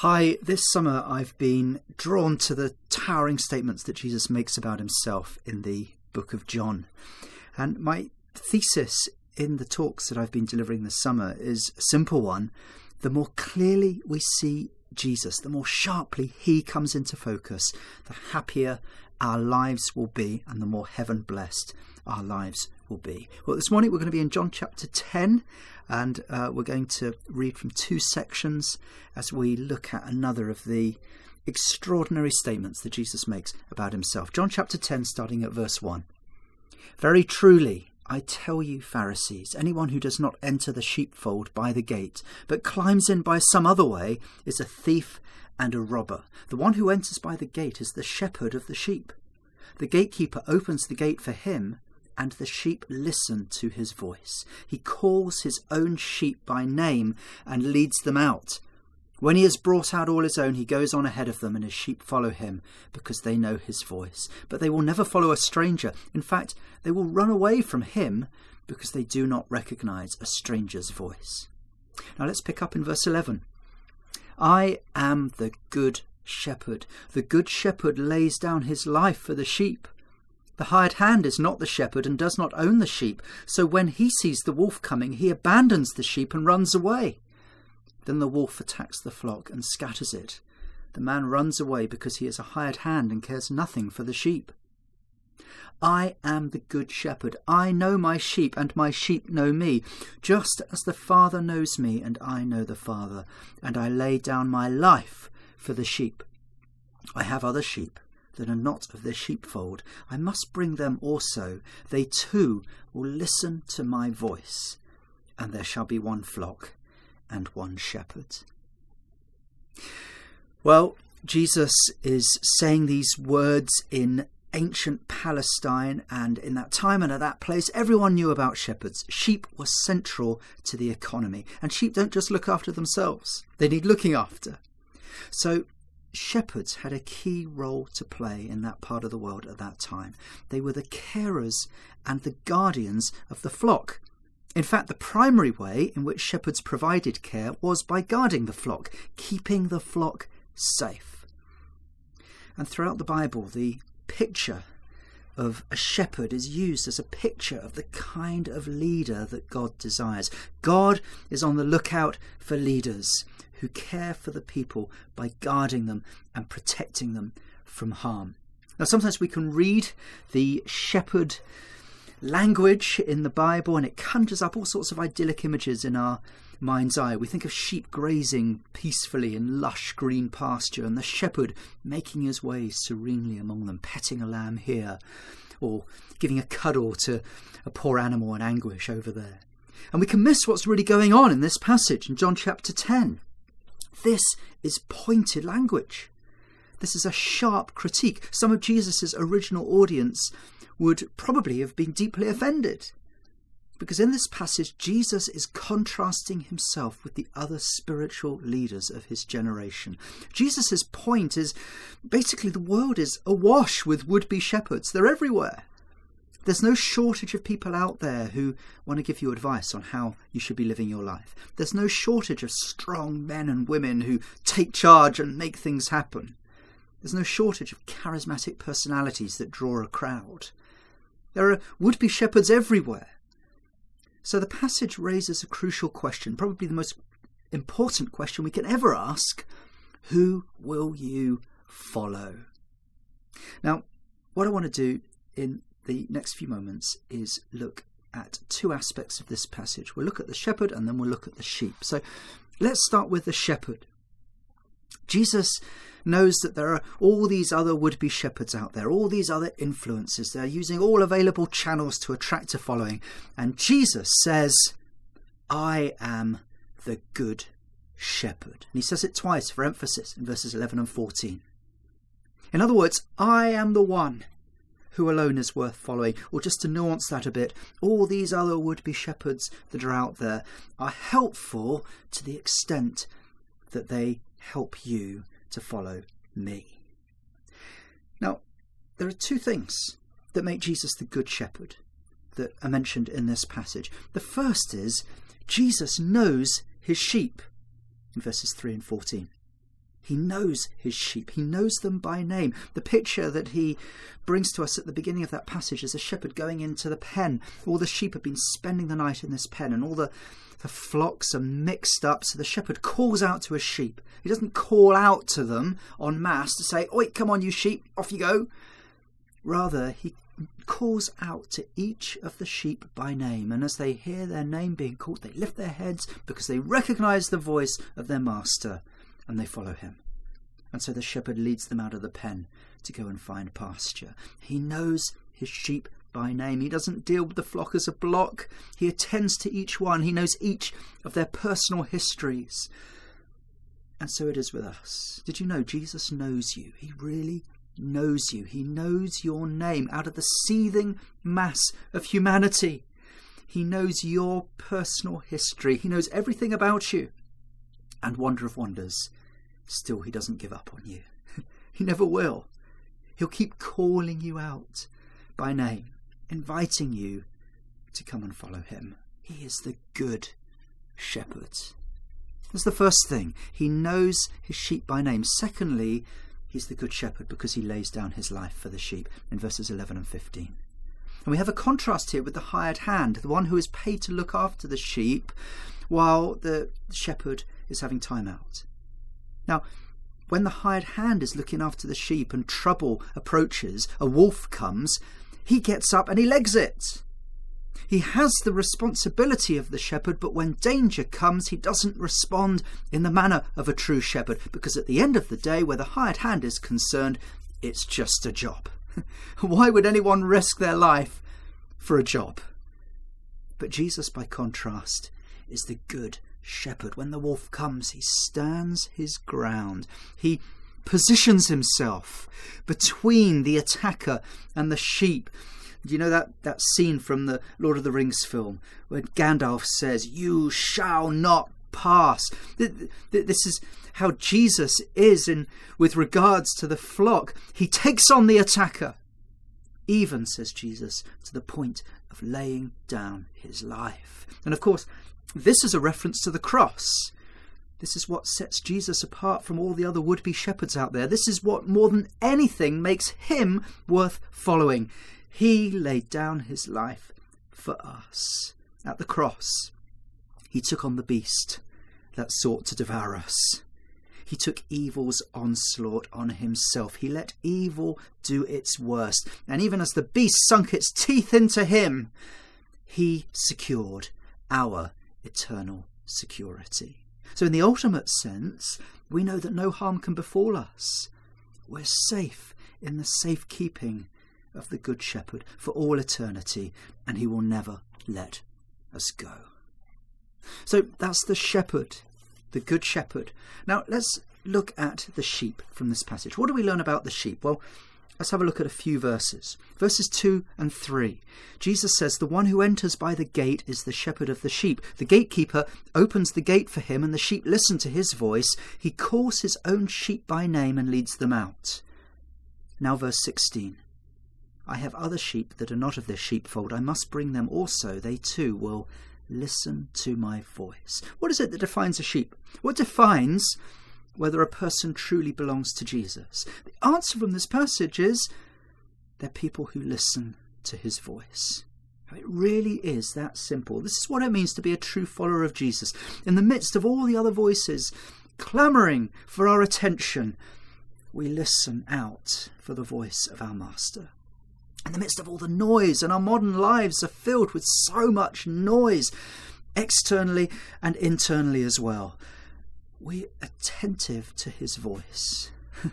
Hi, this summer I've been drawn to the towering statements that Jesus makes about himself in the book of John. And my thesis in the talks that I've been delivering this summer is a simple one. The more clearly we see Jesus, the more sharply he comes into focus, the happier our lives will be and the more heaven blessed our lives will be. Well, this morning we're going to be in John chapter 10 and we're going to read from two sections as we look at another of the extraordinary statements that Jesus makes about himself. John chapter 10 starting at verse 1. Very truly, I tell you, Pharisees, anyone who does not enter the sheepfold by the gate, but climbs in by some other way, is a thief and a robber. The one who enters by the gate is the shepherd of the sheep. The gatekeeper opens the gate for him, and the sheep listen to his voice. He calls his own sheep by name and leads them out. When he has brought out all his own, he goes on ahead of them, and his sheep follow him because they know his voice. But they will never follow a stranger. In fact, they will run away from him because they do not recognize a stranger's voice. Now let's pick up in verse 11. I am the good shepherd. The good shepherd lays down his life for the sheep. The hired hand is not the shepherd and does not own the sheep. So when he sees the wolf coming, he abandons the sheep and runs away. Then the wolf attacks the flock and scatters it. The man runs away because he is a hired hand and cares nothing for the sheep. I am the good shepherd. I know my sheep, and my sheep know me, just as the Father knows me, and I know the Father, and I lay down my life for the sheep. I have other sheep that are not of this sheepfold. I must bring them also. They too will listen to my voice, and there shall be one flock and one shepherd. Well, Jesus is saying these words in ancient Palestine, and in that time and at that place, everyone knew about shepherds. Sheep were central to the economy, and sheep don't just look after themselves. They need looking after. So shepherds had a key role to play in that part of the world at that time. They were the carers and the guardians of the flock. In fact, the primary way in which shepherds provided care was by guarding the flock, keeping the flock safe. And throughout the Bible, the picture of a shepherd is used as a picture of the kind of leader that God desires. God is on the lookout for leaders who care for the people by guarding them and protecting them from harm. Now, sometimes we can read the shepherd language in the Bible and it conjures up all sorts of idyllic images in our mind's eye. We think of sheep grazing peacefully in lush green pasture and the shepherd making his way serenely among them, petting a lamb here or giving a cuddle to a poor animal in anguish over there. And we can miss what's really going on in this passage in John chapter 10. This is pointed language. This is a sharp critique. Some of Jesus' original audience would probably have been deeply offended, because in this passage Jesus is contrasting himself with the other spiritual leaders of his generation. Jesus' point is basically the world is awash with would-be shepherds. They're everywhere. There's no shortage of people out there who want to give you advice on how you should be living your life. There's no shortage of strong men and women who take charge and make things happen. There's no shortage of charismatic personalities that draw a crowd. There are would-be shepherds everywhere. So the passage raises a crucial question, probably the most important question we can ever ask. Who will you follow? Now, what I want to do in the next few moments is look at two aspects of this passage. We'll look at the shepherd and then we'll look at the sheep. So let's start with the shepherd. Jesus knows that there are all these other would-be shepherds out there, all these other influences. They're using all available channels to attract a following. And Jesus says, I am the good shepherd. And he says it twice for emphasis in verses 11 and 14. In other words, I am the one who alone is worth following. Or just to nuance that a bit, all these other would-be shepherds that are out there are helpful to the extent that they help you to follow me. Now, there are two things that make Jesus the good shepherd that are mentioned in this passage. The first is Jesus knows his sheep in verses 3 and 14. He knows his sheep. He knows them by name. The picture that he brings to us at the beginning of that passage is a shepherd going into the pen. All the sheep have been spending the night in this pen, and all the flocks are mixed up. So the shepherd calls out to his sheep. He doesn't call out to them en masse to say, "Oi, come on, you sheep, off you go." Rather, he calls out to each of the sheep by name. And as they hear their name being called, they lift their heads because they recognize the voice of their master, and they follow him. And so the shepherd leads them out of the pen to go and find pasture. He knows his sheep by name. He doesn't deal with the flock as a block. He attends to each one. He knows each of their personal histories. And so it is with us. Did you know Jesus knows you? He really knows you. He knows your name out of the seething mass of humanity. He knows your personal history. He knows everything about you. And wonder of wonders, still he doesn't give up on you. He never will. He'll keep calling you out by name, inviting you to come and follow him. He is the good shepherd. That's the first thing. He knows his sheep by name. Secondly, he's the good shepherd because he lays down his life for the sheep in verses 11 and 15. And we have a contrast here with the hired hand, the one who is paid to look after the sheep while the shepherd is having time out. Now, when the hired hand is looking after the sheep and trouble approaches, a wolf comes, he gets up and he legs it. He has the responsibility of the shepherd, but when danger comes, he doesn't respond in the manner of a true shepherd, because at the end of the day, where the hired hand is concerned, it's just a job. Why would anyone risk their life for a job? But Jesus, by contrast, is the good shepherd. When the wolf comes, he stands his ground. He positions himself between the attacker and the sheep. Do you know that scene from the Lord of the Rings film where Gandalf says, "You shall not pass"? This is how Jesus is with regards to the flock. He takes on the attacker, even, says Jesus, to the point of laying down his life. And of course, this is a reference to the cross. This is what sets Jesus apart from all the other would-be shepherds out there. This is what more than anything makes him worth following. He laid down his life for us. At the cross, he took on the beast that sought to devour us. He took evil's onslaught on himself. He let evil do its worst. And even as the beast sunk its teeth into him, he secured our eternal security. So in the ultimate sense, we know that no harm can befall us. We're safe in the safekeeping of the Good Shepherd for all eternity, and he will never let us go. So that's the shepherd, the Good Shepherd. Now let's look at the sheep from this passage. What do we learn about the sheep? Well, let's have a look at a few verses. Verses 2 and 3. Jesus says, "The one who enters by the gate is the shepherd of the sheep. The gatekeeper opens the gate for him, and the sheep listen to his voice. He calls his own sheep by name and leads them out." Now verse 16. "I have other sheep that are not of this sheepfold. I must bring them also. They too will listen to my voice." What is it that defines a sheep? What defines whether a person truly belongs to Jesus? The answer from this passage is they're people who listen to his voice. It really is that simple. This is what it means to be a true follower of Jesus. In the midst of all the other voices clamouring for our attention, we listen out for the voice of our Master. In the midst of all the noise, and our modern lives are filled with so much noise, externally and internally as well, we're attentive to his voice.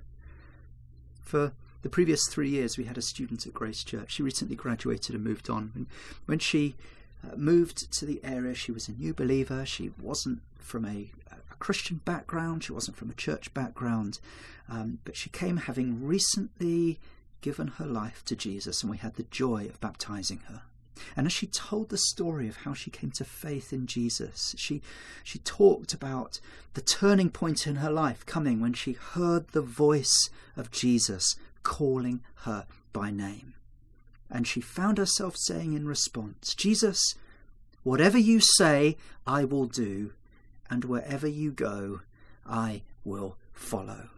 For the previous 3 years, we had a student at Grace Church. She recently graduated and moved on. And when she moved to the area, she was a new believer. She wasn't from a Christian background. She wasn't from a church background. But she came having recently given her life to Jesus, and we had the joy of baptizing her. And as she told the story of how she came to faith in Jesus, she talked about the turning point in her life coming when she heard the voice of Jesus calling her by name. And she found herself saying in response, "Jesus, whatever you say, I will do, and wherever you go, I will follow.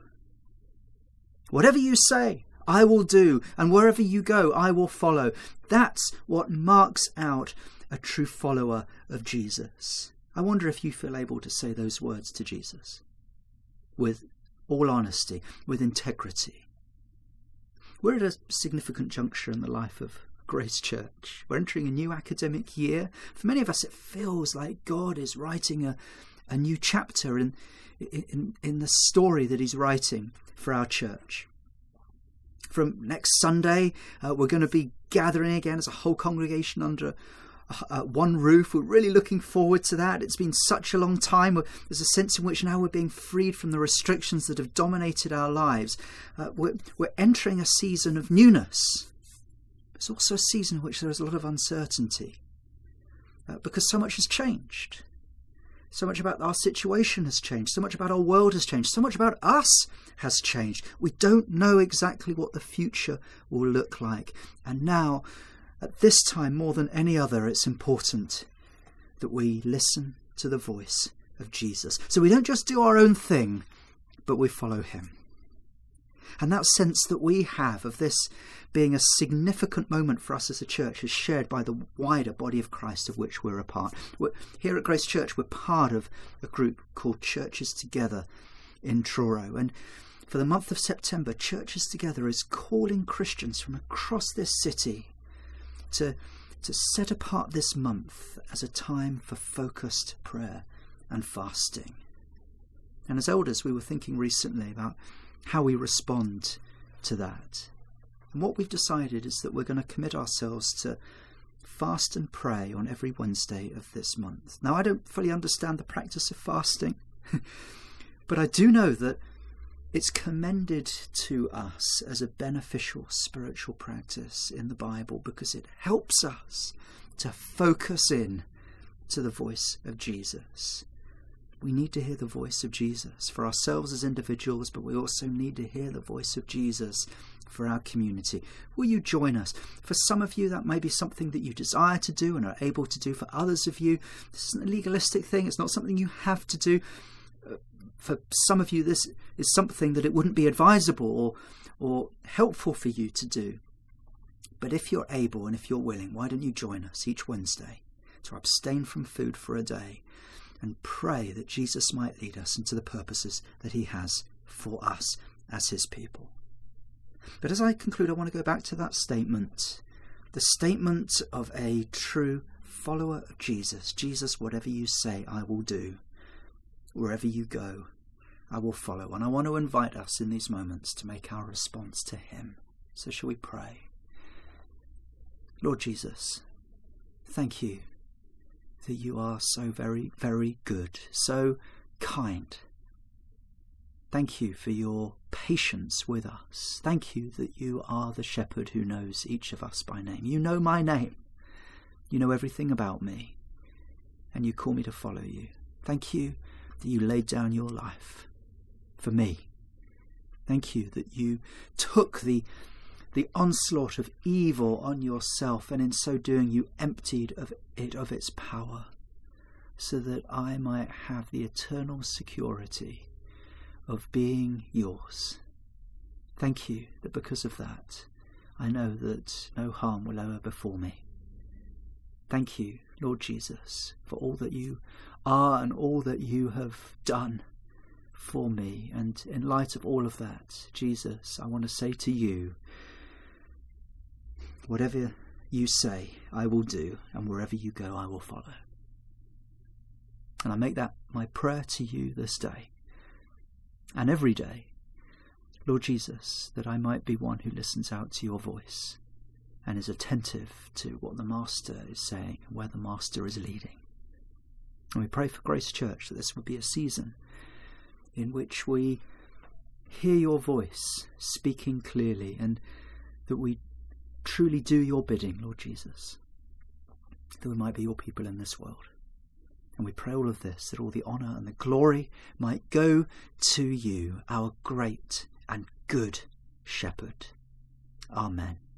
Whatever you say, I will do, and wherever you go, I will follow. That's what marks out a true follower of Jesus. I wonder if you feel able to say those words to Jesus with all honesty, with integrity. We're at a significant juncture in the life of Grace Church. We're entering a new academic year. For many of us, it feels like God is writing a new chapter in the story that he's writing for our church. From next Sunday, we're going to be gathering again as a whole congregation under one roof. We're really looking forward to that. It's been such a long time. There's a sense in which now we're being freed from the restrictions that have dominated our lives. We're entering a season of newness. It's also a season in which there is a lot of uncertainty because so much has changed. So much about our situation has changed. So much about our world has changed. So much about us has changed. We don't know exactly what the future will look like. And now, at this time more than any other, it's important that we listen to the voice of Jesus. So we don't just do our own thing, but we follow him. And that sense that we have of this being a significant moment for us as a church is shared by the wider body of Christ of which we're a part. Here at Grace Church, we're part of a group called Churches Together in Truro. And for the month of September, Churches Together is calling Christians from across this city to set apart this month as a time for focused prayer and fasting. And as elders, we were thinking recently about how we respond to that. And what we've decided is that we're going to commit ourselves to fast and pray on every Wednesday of this month. Now, I don't fully understand the practice of fasting, but I do know that it's commended to us as a beneficial spiritual practice in the Bible because it helps us to focus in to the voice of Jesus. We need to hear the voice of Jesus for ourselves as individuals, but we also need to hear the voice of Jesus for our community. Will you join us? For some of you, that may be something that you desire to do and are able to do. For others of you, this isn't a legalistic thing. It's not something you have to do. For some of you, this is something that it wouldn't be advisable or helpful for you to do. But if you're able and if you're willing, why don't you join us each Wednesday to abstain from food for a day and pray that Jesus might lead us into the purposes that he has for us as his people. But as I conclude, I want to go back to that statement, the statement of a true follower of Jesus. Jesus, whatever you say, I will do. Wherever you go, I will follow. And I want to invite us in these moments to make our response to him. So shall we pray? Lord Jesus, thank you that you are so very, very good, so kind. Thank you for your patience with us. Thank you that you are the shepherd who knows each of us by name. You know my name. You know everything about me. And you call me to follow you. Thank you that you laid down your life for me. Thank you that you took the onslaught of evil on yourself, and in so doing you emptied it of its power, so that I might have the eternal security of being yours. Thank you that because of that, I know that no harm will ever befall me. Thank you, Lord Jesus, for all that you are and all that you have done for me. And in light of all of that, Jesus, I want to say to you, whatever you say, I will do, and wherever you go, I will follow. And I make that my prayer to you this day and every day, Lord Jesus, that I might be one who listens out to your voice and is attentive to what the Master is saying and where the Master is leading. And we pray for Grace Church that this would be a season in which we hear your voice speaking clearly and that we truly do your bidding, Lord Jesus, that we might be your people in this world. And we pray all of this, that all the honour and the glory might go to you, our great and good shepherd. Amen.